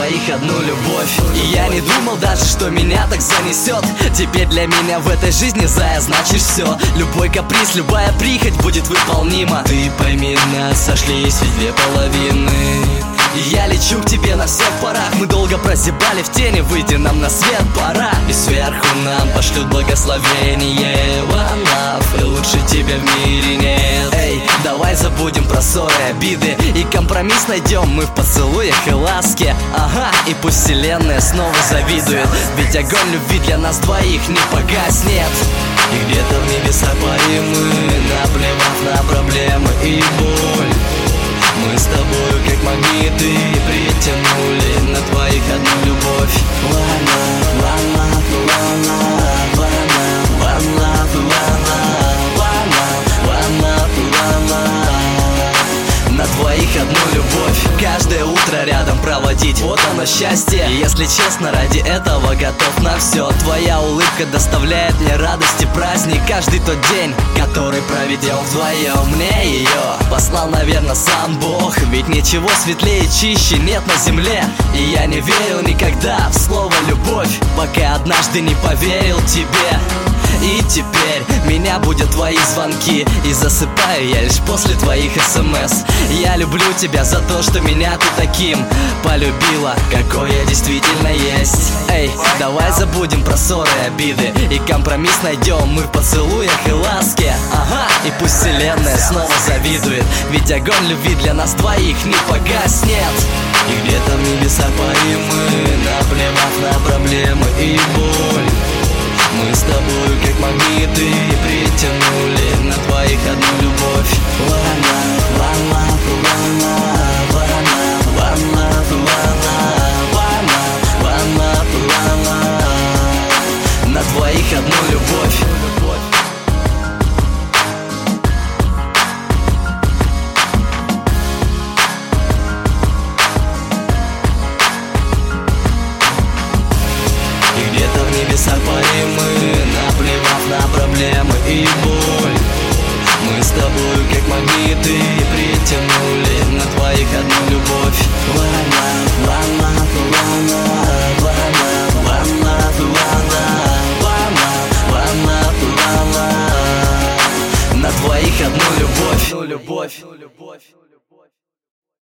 двоих одну любовь. И я не думал даже, что меня так занесет. Теперь для меня в этой жизни, зая, значит все. Любой каприз, любая прихоть будет выполнима. Ты пойми, нас сошлись ведь две половины. И я лечу к тебе на всех парах. Мы долго прозябали в тени, выйди нам на свет пора. И сверху нам пошлют благословение. One love, и лучше тебя в мире нет. Эй, давай забудем про ссоры, обиды и компромисс найдем мы в поцелуях и ласке. Ага, и пусть вселенная снова завидует, ведь огонь любви для нас двоих не погаснет. И где-то в небесах парим мы, наплевав на проблемы и боль. Мы с тобою как магниты притянули на двоих одну любовь. One love, one love, one love, one love, one love, one love, one love, one love. На двоих одну любовь. Каждое утро рядом проводить, вот оно счастье. И если честно, ради этого готов на все. Твоя улыбка доставляет мне радость и праздник. Каждый тот день, который проведем вдвоем. Мне ее послал, наверное, сам Бог. Ведь ничего светлее и чище нет на земле. И я не верил никогда в слово любовь, пока однажды не поверил тебе. И теперь меня будут твои звонки, и засыпаю я лишь после твоих смс. Я люблю тебя за то, что меня ты таким полюбила, какой я действительно есть. Эй, давай забудем про ссоры и обиды, и компромисс найдем мы в поцелуях и ласке. Ага, и пусть вселенная снова завидует, ведь огонь любви для нас двоих не погаснет. И где-то в небесах парим мы, наплевав на проблемы и боль. Мы с тобою как магниты притянули на двоих одну любовь. One love, one love, one love, one love, one love, one love, one love, one love. На двоих одну любовь. И где-то в небесах парим мы, наплевав на проблемы и боль. Мы с тобою как магниты притянули на двоих одну любовь. One love, one love, one love, one love, one love, one love, one love, one love, one love. На двоих одну любовь.